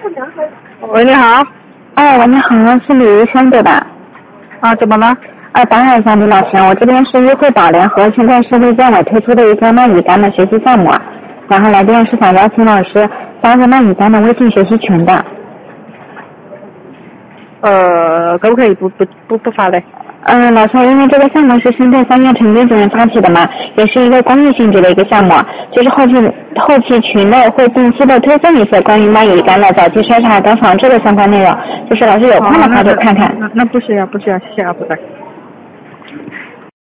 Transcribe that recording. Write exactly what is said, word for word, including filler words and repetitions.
喂，你好。 哎，喂，你好，是李医生对吧？ 啊，怎么了？ 啊，打扰一下李老师，我这边是医惠保联和现在是卫健委推出的一个慢乙肝的学习项目啊，然后来电是想邀请老师加入慢乙肝的微信学习群的。 呃，可不可以不不不不发嘞？ 嗯，老师，因为这个项目是深圳三院陈军主任发起的嘛，也是一个公益性质的一个项目，就是后期后期群内会定期的推送一些关于慢乙肝的早期筛查跟防治的相关内容，就是老师有空的话就看看。 那那不需要不需要，谢谢啊，不该。